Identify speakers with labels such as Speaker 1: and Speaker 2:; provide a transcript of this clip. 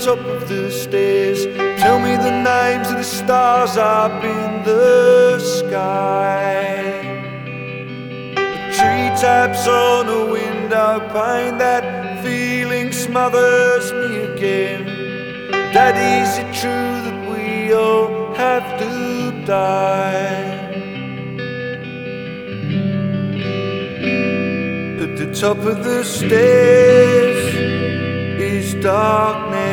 Speaker 1: top of the stairs. Tell me the names of the stars up in the sky. The treetops on a window pane, that feeling smothers me again. Daddy, is it true that we all have to die? At the top of the stairs is darkness.